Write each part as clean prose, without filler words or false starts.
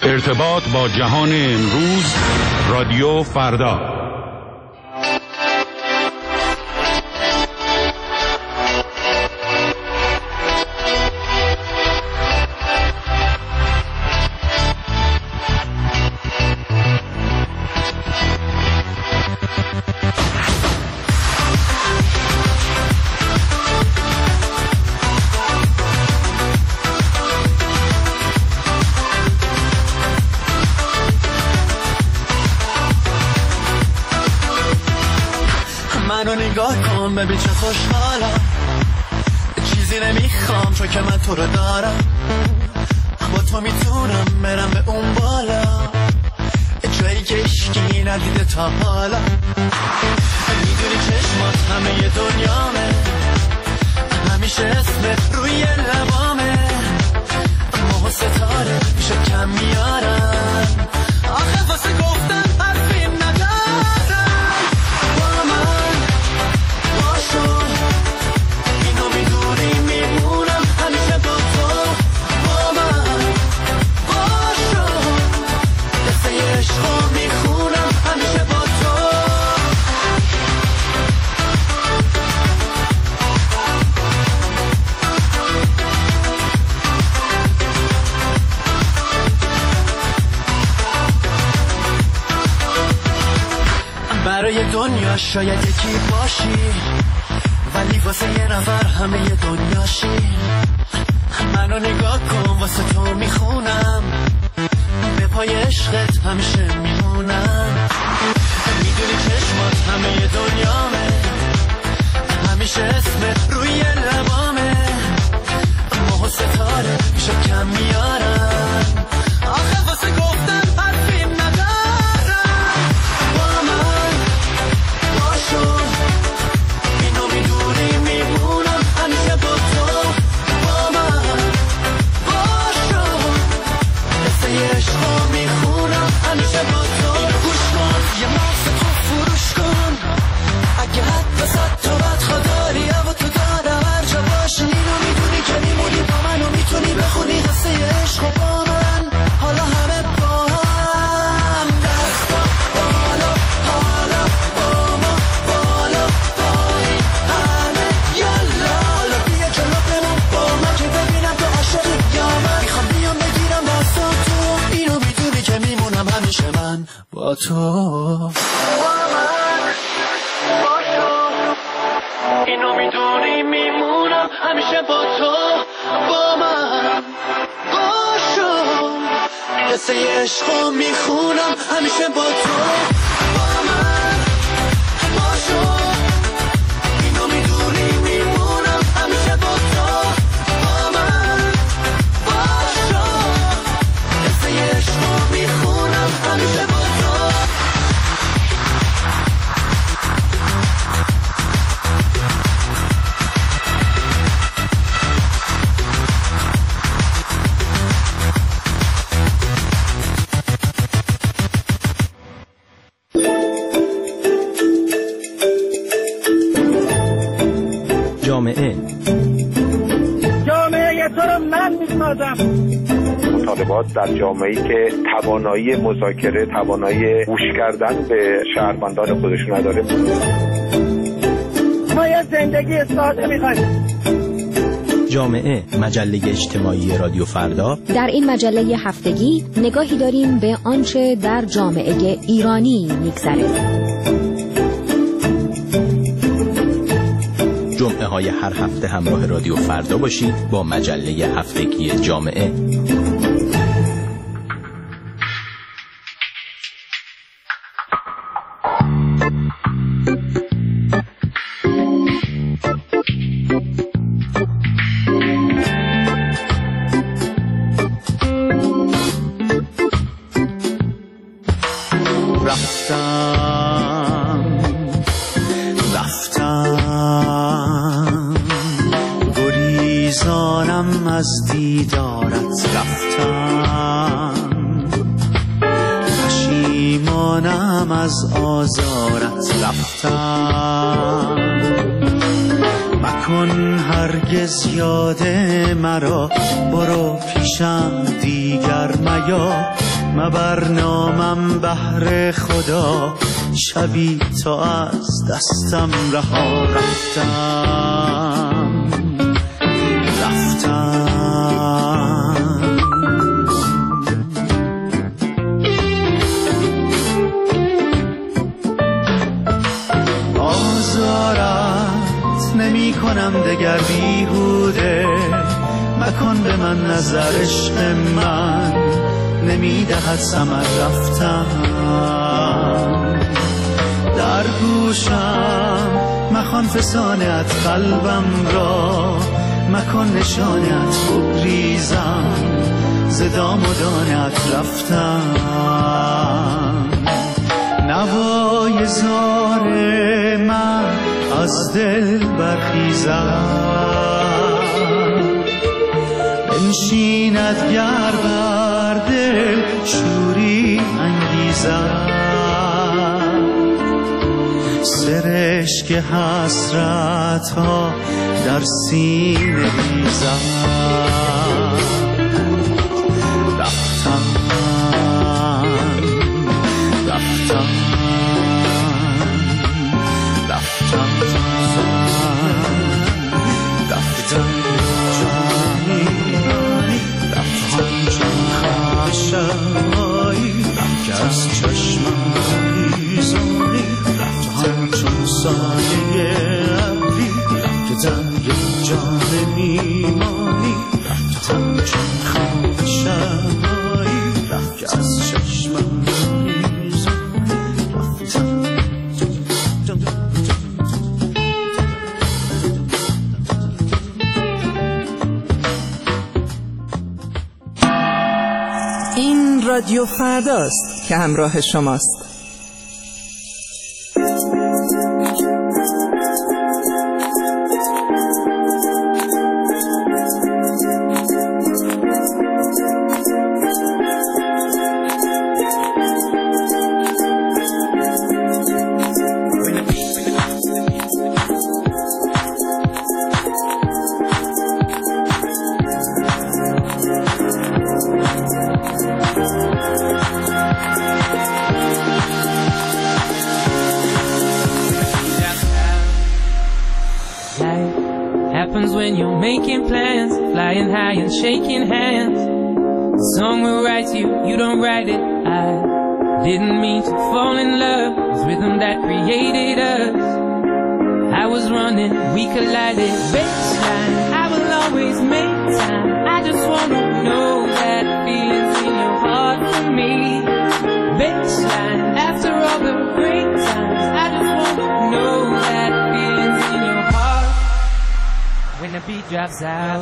ارتباط با جهان امروز، رادیو فردا. منو نگاه کن ببین چه خوشحالم، چیزی نمیخوام چون که من تو رو دارم. با تو میتونم برم به اون بالا، جایی که عشقی ندیده تا حالا. میدونی چشمات همه دنیامه، همیشه اسمت روی لبامه. ماه و ستاره میشه کم میارم، آخه واسه گفتن حرفی ندارم. با من باشو، اینو میدونی میمونم همیشه با تو. با من باشو، قصه عشقو میخونم همیشه با تو. برای دنیا شاید یکی باشی، ولی واسه یه نفر همه ی دنیاشی. منو نگاه کن واسه تو میخونم، به پای عشقت همیشه میمونم. میدونی چشمات همه ی دنیامه، همیشه اسمت روی لبامه. ماه و ستاره میشه کم میارم، آخه واسه گفتن حرفی ندارم. با من باشو، اینو میدونی میمونم همیشه با تو. با من باشو، قصه عشقو میخونم همیشه با تو. اینو گوش کن، یه مغز تو فروش کن، اگه حد وسط تو بدخوا داری و تو دارم هر جا باشی. اینو میدونی که میمونی با من و میتونی بخونی قصه عشقو با من. حالا همه با هم دست بالا، حالا با ما بالا پایین همه یالا. حالا بیا جلو بمون با من که ببینم تو عاشقی یا من. میخوام بیام بگیرم دستاتو، اینو میدونی که میمونم همیشه من با تو. اینو میدونی میمونم همیشه با تو. با من باشو، قصه عشقو میخونم همیشه با تو. با من باشو، اینو میدونی میمونم همیشه با تو. با من باشو، قصه عشقو میخونم همیشه با تو. جامعه تو رو من می‌سازم. مطالبات در جامعه‌ای که توانایی مذاکره، توانایی گوش کردن به شهروندان خودشون نداره. ما یه زندگی ساده می‌خوایم. جامعه، مجله اجتماعی رادیو فردا. در این مجله هفتگی نگاهی داریم به آنچه در جامعه ایرانی می‌گذره. جمعه های هر هفته همراه رادیو فردا باشید با مجله هفتگی جامعه. گریزانم از دیدارت رفتم، پشیمانم از آزارت رفتم. مکن هرگز یاد مرا، برو پیشم دیگر میا، مبر نامم بهر خدا، شبی تا از دستم رها رفتم. آزارت نمی کنم دگر بیهوده، مکن به من نظر عشق من نمی دهد ثمر رفتم. در گوشم مخوان فسانت قلبم را، مکن نشانت بگریزم ز دام و دانت رفتم. نوای زار من از دل برخیزم، بنشیند گر بر دل شوری انگیزم. سرشک حسرت ها در سینه ریزم. رفتم رفتم رفتم رفتم جانی رفتم چون خشایی، رفتم از چشمم بیزاری، رفتم چون سایه ابری، رفتم جان میمانی، رفتم چون خشایی، رفتم از چشمم رادیو فرداست که همراه شماست. shaking hands. The song will write you, you don't write it. I didn't mean to fall in love with rhythm that created us. I was running, we collided. Baseline, I will always make time. I just wanna know that feelings in your heart for me. Baseline, after all the great times, I just wanna know that feelings in your heart when the beat drops out.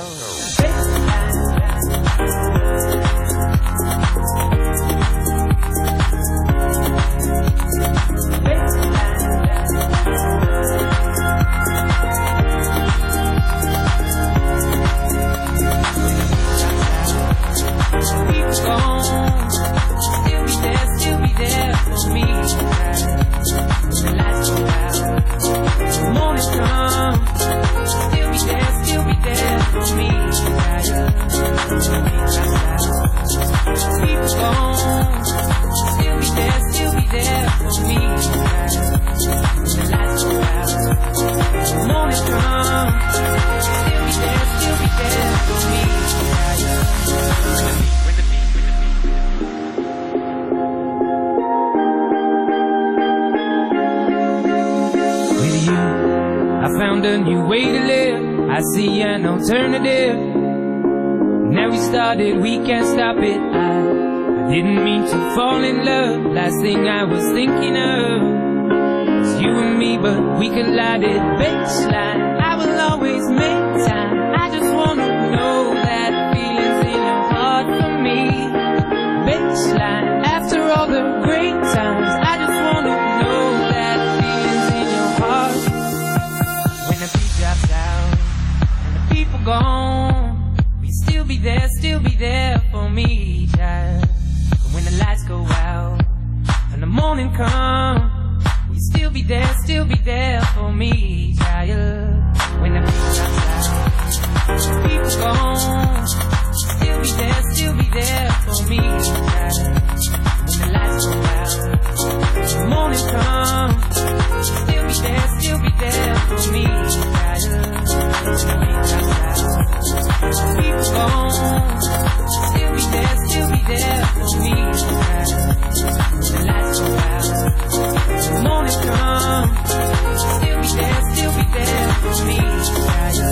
I see an alternative. Now we started, we can't stop it. I didn't mean to fall in love. Last thing I was thinking of was you and me, but we collided. Baseline, I will always make time. I just wanna know that feelings in your heart for me. Baseline, after all the great times, I just wanna know that feelings in your heart when the beat drops out. People gone, we still be there for me, child. And when the lights go out and the morning come, we still be there for me, child. When the beat drops out, people gone, still be there there for me, child. When the lights go out, the morning comes, still be there for me, child. People gone, still be there for me, child. When the lights go out, the morning comes, still be there for me, child.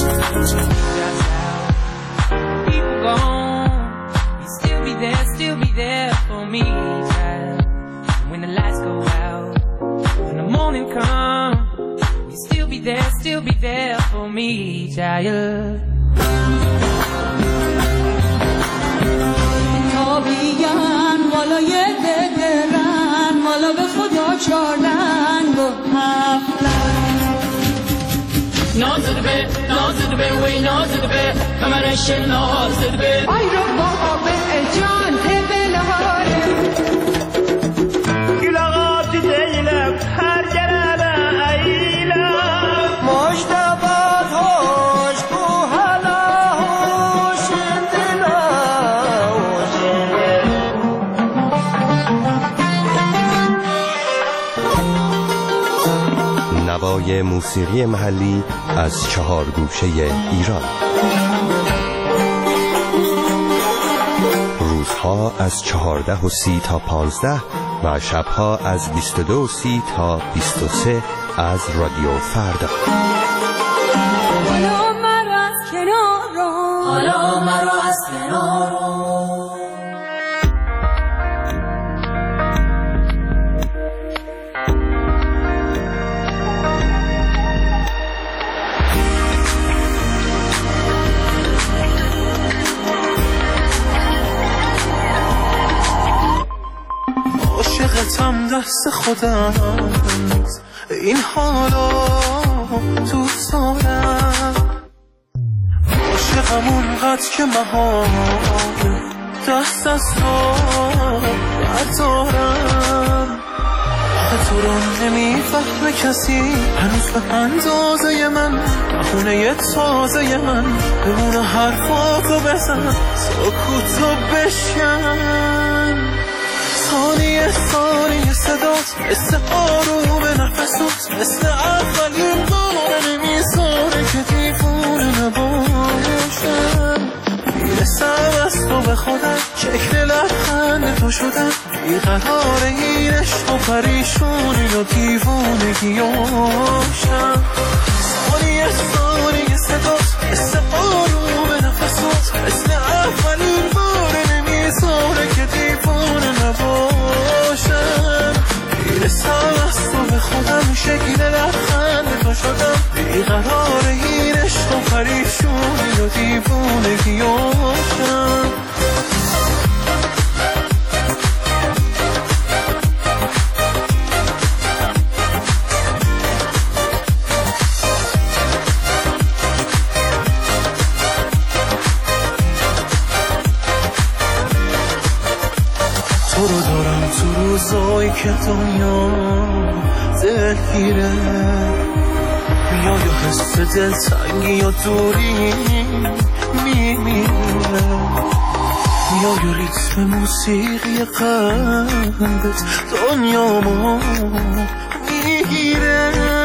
People gone, you still be there for me, child. When the lights go out, when the morning comes, you still be there for me, child. تابیان بالای دهرن مالا به خدا چارنگ و نازد به وی نازد به کمرش نازد به آی رو بابا به جان تبله هاره گلغات دیلم هر گرده ایلم مشتبات هوش کو حالا هوش دلا نوای موسیقی محلی از 4 گوشه ایران. روزها از 14:30 تا 15 و شبها از 22:30 تا 23 از رادیو فردا. حالا مرا از کنار عاشقتم دست خودم این حالا دوست دارم عاشقم اونقدر که محال دست از تو بردارم تو رو نمیفهمه کسی هنوز به اندازه من بخونه تازه من بمونه حرفاتو بزن سکوتو بشکن ثانیه صدات مثل آروم نفسات مثل اولین بار نمیذاره که دیوونه نباشم میرسم از تو به خودم شکل لبخند تو شدم بیقرار این عشق و پریشونی و دیوونگیاشم ثانیه صدات مثل آروم نفسات مثل اولین بار نمیذاره که دیوونه نباشم میرسم از تو به خودم شکل لبخند تو شدم بیقرار این عشق و پریشونی و دیوونگیاشم تو رو دارم تو روزایی که دنیا دلگیره میای و حس دلتنگی یا دوری میمیره میای و ریتم موسیقی قلبت دنیامو میگیره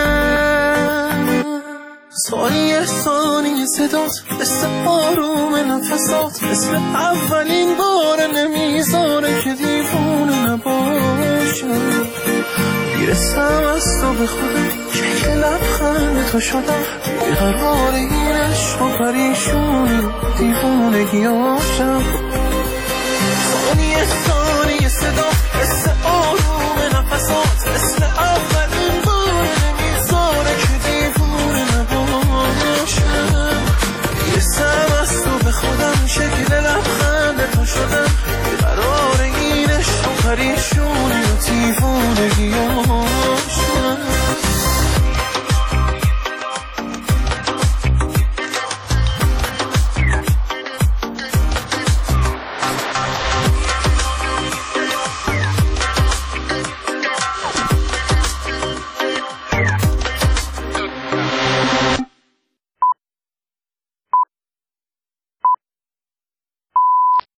ثانیه صدات مثل آروم نفسات مثل اولین بار نمیذاره که دیوونه نباشم میرسم از تو به خودم شکل لبخند تو شدم بیقرار این عشق و پریشونی دیوونگیاشم ثانیه صدات مثل آروم نفسات مثل اولین بار نمیذاره که دیوونه نباشم میرسم از تو به خودم شکل لبخند تو شدم